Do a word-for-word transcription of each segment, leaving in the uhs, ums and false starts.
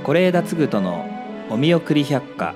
是枝嗣人のお見送り百科。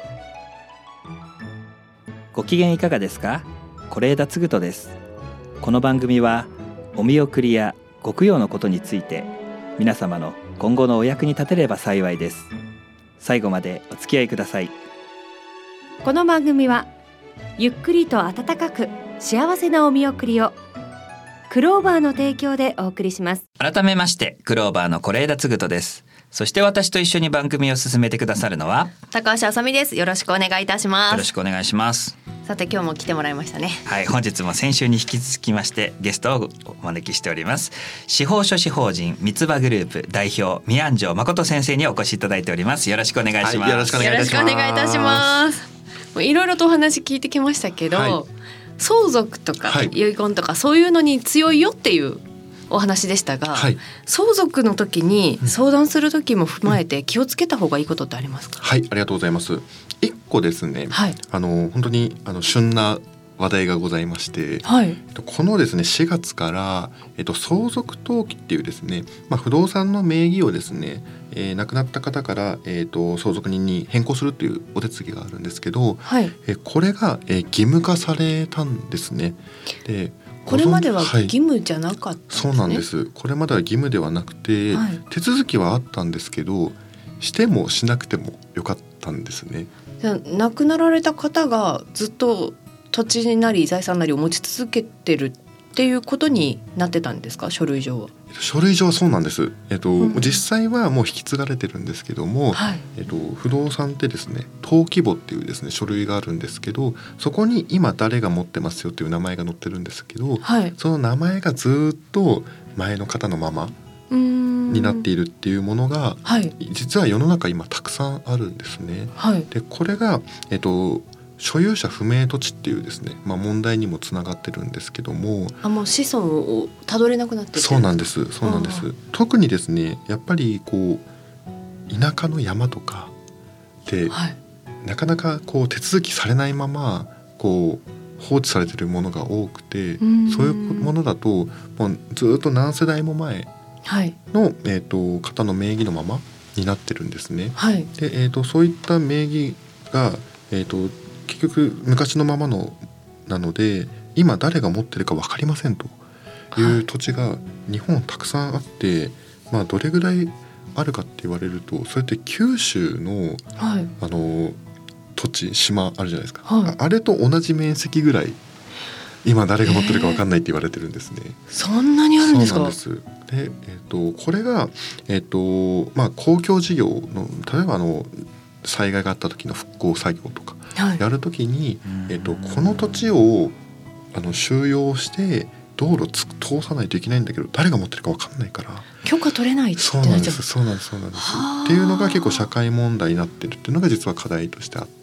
ご機嫌いかがですか？是枝嗣人です。この番組はお見送りやご供養のことについて、皆様の今後のお役に立てれば幸いです。最後までお付き合いください。 この番組はゆっくりと温かく幸せなお見送りを、クローバーの提供でお送りします。 改めましてクローバーの是枝嗣人です。そして私と一緒に番組を進めてくださるのは高橋あさみです。よろしくお願いいたします。 よろしくお願いします。 さて今日も来てもらいましたね。 はい、本日も先週に引き続きましてゲストをお招きしております。司法書士法人三つ葉グループ代表宮安城誠先生にお越しいただいております。よろしくお願いします。 はい、よろしくお願いいたします。 よろしくお願いいたします。もういろいろとお話聞いてきましたけど、はい、相続とか遺言とかそういうのに強いよっていうお話でしたが、はい、相続の時に相談する時も踏まえて気をつけた方がいいことってありますか？ はい、ありがとうございます。一個ですね、はい、あの本当にあの旬な話題がございまして、はい、このですねしがつから、えっと、相続登記っていうですね、まあ、不動産の名義をですね、えー、亡くなった方から、えー、と相続人に変更するというお手続きがあるんですけど、はい、えー、これが、えー、義務化されたんですね。でこれまでは義務じゃなかったんですね。 はい、そうなんです。これまでは義務ではなくて、はい、手続きはあったんですけど、してもしなくてもよかったんですね。 じゃあ亡くなられた方がずっと土地なり財産なりを持ち続けてるっていうことになってたんですか？書類上は。 書類上はそうなんです。えっと、うん、実際はもう引き継がれてるんですけども、はい、えっと、不動産ってですね登記簿っていうですね書類があるんですけど、そこに今誰が持ってますよっていう名前が載ってるんですけど、はい、その名前がずっと前の方のままになっているっていうものが、はい、実は世の中今たくさんあるんですね。はい、でこれが、えっと所有者不明土地っていうですね、まあ、問題にもつながってるんですけども、 あ、もう子孫をたどれなくなってる。 そうなんですそうなんです。特にですねやっぱりこう田舎の山とかで、はい、なかなかこう手続きされないままこう放置されてるものが多くて、そういうものだともうずっと何世代も前の、はい、えー、と方の名義のままになってるんですね。はい、で、えー、とそういった名義が、えー、と結局昔のままのなので今誰が持ってるか分かりませんという土地が日本たくさんあって、まあ、どれぐらいあるかって言われると、それって九州の、はい、あの土地島あるじゃないですか、はい、あれと同じ面積ぐらい今誰が持ってるか分かんないって言われてるんですね。 そんなにあるんですか？ そうなんです。で、えー、とこれが、えーとまあ、公共事業の例えばあの災害があった時の復興作業とかやるときに、はい、えっと、この土地をあの収容して道路つ通さないといけないんだけど誰が持ってるか分かんないから許可取れないってなっちゃう。そうなんですそうなんですそうなんですっていうのが結構社会問題になってるっていうのが実は課題としてあって、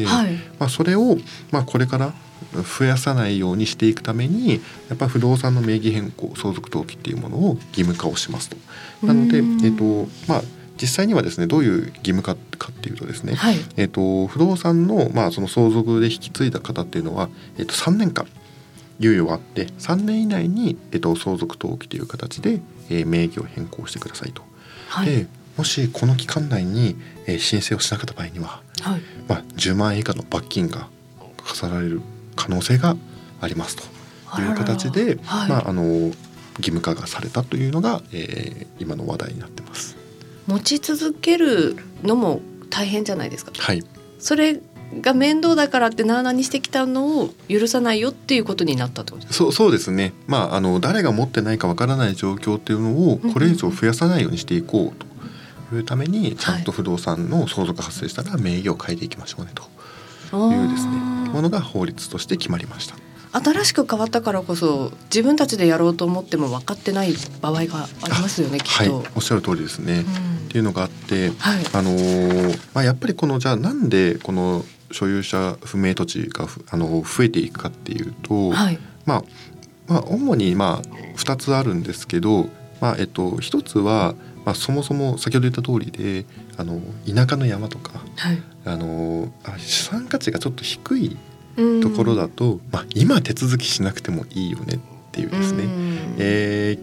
はい、まあ、それを、まあ、これから増やさないようにしていくためにやっぱ不動産の名義変更相続登記っていうものを義務化をしますと。なので、えっとまあ実際にはですねどういう義務化かっていうとですね、はい、えー、と不動産の、まあ、その相続で引き継いだ方っていうのは、えー、とさんねんかん猶予があってさんねん以内に、えー、と相続登記という形で、えー、名義を変更してくださいと。はい、でもしこの期間内に、えー、申請をしなかった場合には、はい、まあ、じゅうまんえん以下の罰金が課される可能性がありますという形で、はい、まあ、あの義務化がされたというのが、えー、今の話題になってます。 持ち続けるのも大変じゃないですか。 はい、 それが面倒だからってなあなあにしてきたのを許さないよっていうことになったってことですか？ そう、そうですね、まあ、あの誰が持ってないかわからない状況っていうのをこれ以上増やさないようにしていこうというためにちゃんと不動産の相続発生したら名義を変えていきましょうねというですねものが法律として決まりました。 新しく変わったからこそ自分たちでやろうと思っても分かってない場合がありますよね、きっと。 はい、おっしゃる通りですね、うん、っていうのがあって、はい、あのーまあ、やっぱりこのじゃあなんでこの所有者不明土地があの増えていくかっていうと、はい、まあまあ、主にまあふたつあるんですけど、まあえっと、ひとつは、まあ、そもそも先ほど言った通りであの田舎の山とか、はい、あの資産価値がちょっと低いところだと、まあ、今手続きしなくてもいいよねっていうですね、えー、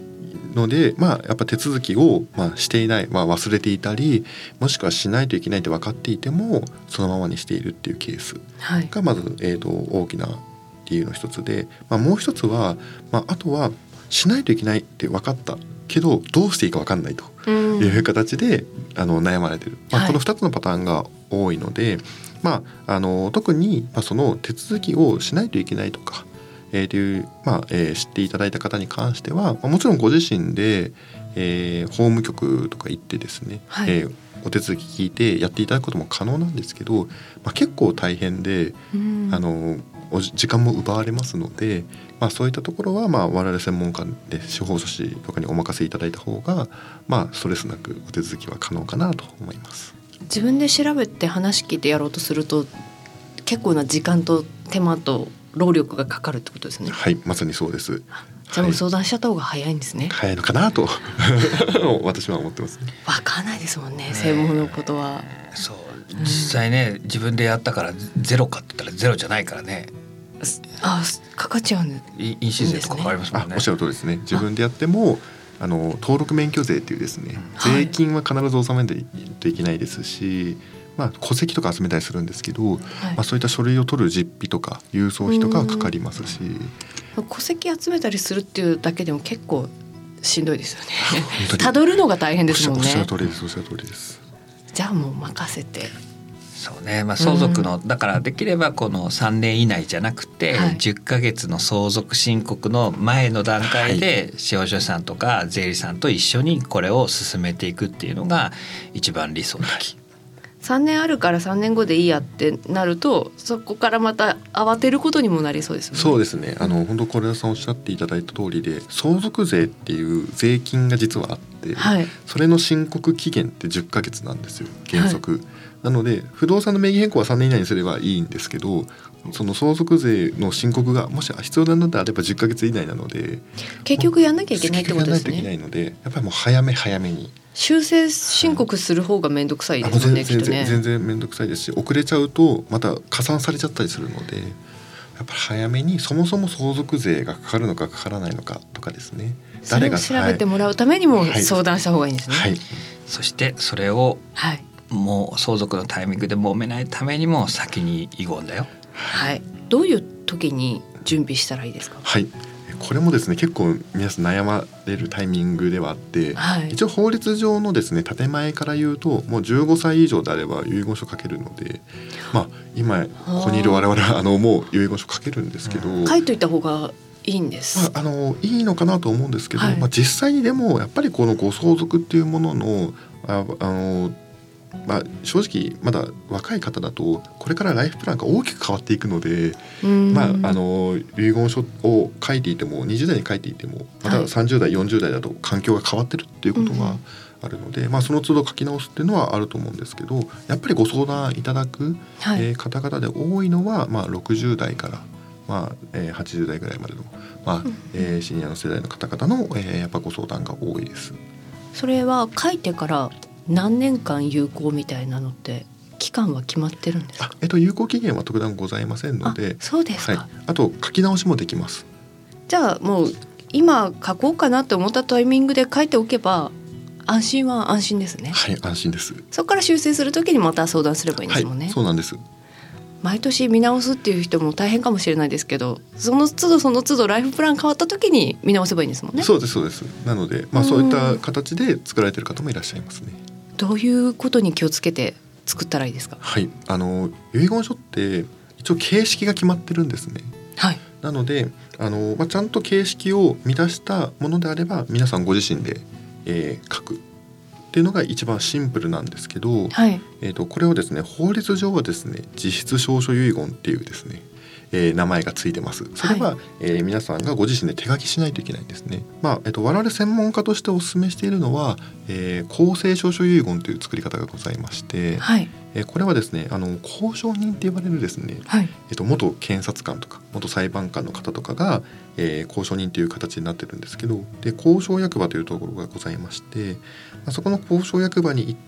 ので、まあ、やっぱ手続きを、まあ、していない、まあ、忘れていたりもしくはしないといけないって分かっていてもそのままにしているっていうケースがまず、はいえー、と大きな理由の一つで、まあ、もう一つは、まあ、あとはしないといけないって分かったけどどうしていいか分かんないという形で、うん、あの悩まれてる、まあ、このふたつのパターンが多いので、はいまあ、あの特に、まあ、その手続きをしないといけないとかえーというまあえー、知っていただいた方に関しては、まあ、もちろんご自身で、えー、法務局とか行ってですね、はいえー、お手続き聞いてやっていただくことも可能なんですけど、まあ、結構大変で、うん、あの時間も奪われますので、まあ、そういったところは、まあ、我々専門家で司法書士とかにお任せいただいた方が、まあ、ストレスなくお手続きは可能かなと思います。 自分で調べて話聞いてやろうとすると結構な時間と手間と労力がかかるってことですね。 はい、まさにそうです。 じゃあもう相談しちゃった方が早いんですね。 はい、早いのかなと私は思ってますね。 分かんないですもんね、ね専門のことは。 そう実際ね、うん、自分でやったからゼロかって言ったらゼロじゃないからね。 あ、かかっちゃうんですね。印紙税とかかかりますもんね。 あ、おっしゃる通りですね。自分でやってもあの登録免許税っていうですね、税金は必ず納めないといけないですし、まあ、戸籍とか集めたりするんですけど、はいまあ、そういった書類を取る実費とか郵送費とかはかかりますし、 戸籍集めたりするっていうだけでも結構しんどいですよね。たどるのが大変ですもんね。 おっしゃる通りです。おっしゃる通りです。 じゃあもう任せて。 そうね、まあ、相続の、うん、だからできればこのさんねん以内じゃなくて、はい、じゅっかげつの相続申告の前の段階で司法書士さんとか税理士さんと一緒にこれを進めていくっていうのが一番理想的。はいさんねんあるからさんねんごでいいやってなるとそこからまた慌てることにもなりそうですよね。 そうですね。あの本当是枝さんおっしゃっていただいた通りで相続税っていう税金が実はあって、はい、それの申告期限ってじゅっかげつなんですよ原則、はい、なので不動産の名義変更はさんねん以内にすればいいんですけどその相続税の申告がもし必要なのであればじゅっかげつ以内なので結局やんなきゃいけないってことですね。 結局やんないといけないのでやっぱりもう早め早めに修正申告する方がめんどくさいですよね、 きっとね。全然めんどくさいですし遅れちゃうとまた加算されちゃったりするのでやっぱり早めにそもそも相続税がかかるのかかからないのかとかですね誰がそれを調べてもらうためにも相談した方がいいんですね、はいはい、 そしてそれをもう相続のタイミングで揉めないためにも先に遺言だよ。 はい、どういう時に準備したらいいですか。 はい、これもですね結構皆さん悩まれるタイミングではあって、はい、一応法律上のですね建前から言うともうじゅうごさい以上であれば遺言書書けるので、まあ、今ここにいる我々はあのもう遺言書書けるんですけど書いといた方がいいんです、 まあ、あのいいのかなと思うんですけど、はいまあ、実際にでもやっぱりこのご相続っていうもののああのまあ、正直まだ若い方だとこれからライフプランが大きく変わっていくので、まあ、あの遺言書を書いていてもにじゅう代に書いていてもまたさんじゅう代、はい、よんじゅう代だと環境が変わってるっていうことがあるので、まあ、その都度書き直すっていうのはあると思うんですけどやっぱりご相談いただく、はいえー、方々で多いのは、まあ、ろくじゅう代から、まあえー、はちじゅう代ぐらいまでの、まあえー、シニアの世代の方々の、えー、やっぱご相談が多いです。 それは書いてから何年間有効みたいなのって期間は決まってるんですか。 あ、えっと、有効期限は特段ございませんので。 あ、そうですか、 はい、あと書き直しもできます。 じゃあもう今書こうかなって思ったタイミングで書いておけば安心は安心ですね。 はい、安心です。 そこから修正するときにまた相談すればいいんですもんね。 はい、そうなんです。 毎年見直すっていう人も大変かもしれないですけどその都度その都度ライフプラン変わった時に見直せばいいんですもんね。 そうですそうです。なので、まあ、そういった形で作られている方もいらっしゃいますね。 どういうことに気をつけて作ったらいいですか。 はい、あの遺言書って一応形式が決まってるんですね。 はい、 なのであの、まあ、ちゃんと形式を満たしたものであれば皆さんご自身で、えー、書くっていうのが一番シンプルなんですけど、はいえー、とこれをですね法律上はですね実質証書遺言っていうですねえー、名前がついてます。それは、はいえー、皆さんがご自身で手書きしないといけないんですね。まあえっと、我々専門家としてお勧めしているのは、えー、公正証書遺言という作り方がございまして、はいえー、これはですねあの公証人って呼ばれるですね、はいえっと、元検察官とか元裁判官の方とかが、えー、公証人という形になってるんですけどで公証役場というところがございまして、まあ、そこの公証役場に行って、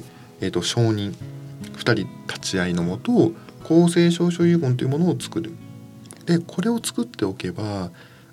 えー、と証人ふたり立ち会いのもと公正証書遺言というものを作る。でこれを作っておけば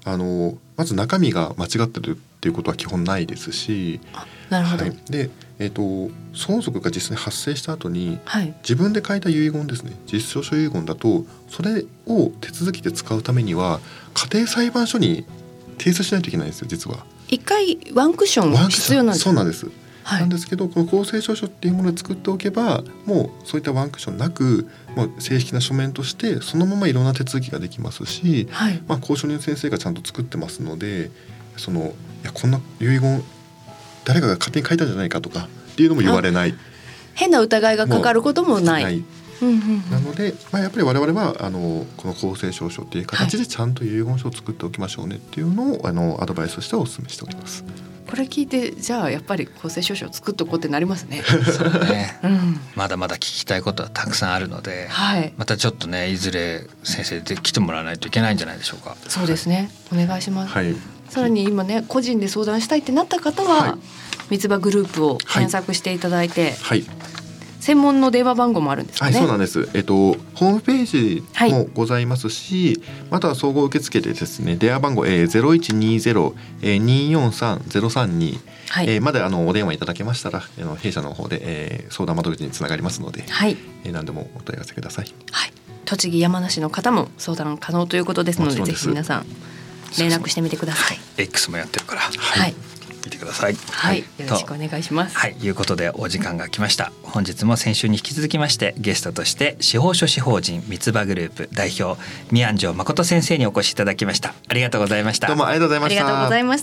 あのまず中身が間違ってるっていうことは基本ないですし、 なるほど、 はい、で、えーと、相続が実際に発生した後に、 はい、 自分で書いた遺言ですね、実証書遺言だとそれを手続きで使うためには家庭裁判所に提出しないといけないんですよ。実は一回ワンクッション必要なんですか？ そうなんです、 はい、 なんですけどこの公正証書っていうものを作っておけばもうそういったワンクッションなくもう正式な書面としてそのままいろんな手続きができますし、はい、まあ、公証人先生がちゃんと作ってますので、そのいやこんな遺言誰かが勝手に書いたんじゃないかとかっていうのも言われない、 変な疑いがかかることもない、ないうんうんうん、なので、まあ、やっぱり我々はあのこの公正証書っていう形でちゃんと遺言書を作っておきましょうねっていうのをあのアドバイスとしてお勧めしております。 これ聞いてじゃあやっぱり公正証書を作っておこうってなりますね。 そうね、うん、まだまだ聞きたいことはたくさんあるので、はい、またちょっとねいずれ先生で来てもらわないといけないんじゃないでしょうか。 そうですね、お願いします、 はい、 さらに今ね個人で相談したいってなった方は、はい、三つ葉グループを検索していただいて、はいはい、専門の電話番号もあるんですかね。 はい、そうなんです。えっとホームページもございますし、はい、または総合受付でですね電話番号、えー、ゼロいちにゼロ にーよんさん ゼロさんに、はい、えー、まであのお電話いただけましたらあの弊社の方で、えー、相談窓口につながりますので、はい、えー、何でもお問い合わせください。 はい、栃木山梨の方も相談可能ということですので、ぜひ皆さん連絡してみてください。 X もやってるから、 はい、 見てください。 はい、よろしくお願いします。 はい、いうことでお時間が来ました。本日も先週に引き続きましてゲストとして司法書士法人三つ葉グループ代表宮安城誠先生にお越しいただきました。ありがとうございました。 どうもありがとうございました。 ありがとうございました。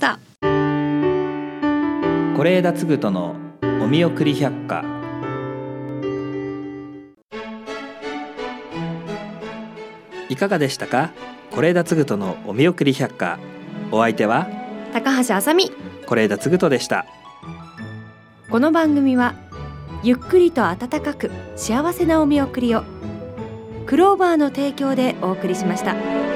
是枝嗣人のお見送り百科。いかがでしたか？是枝嗣人のお見送り百科。お相手は高橋あさみ、 是枝嗣人でした。 この番組はゆっくりと温かく幸せなお見送りをクローバーの提供でお送りしました。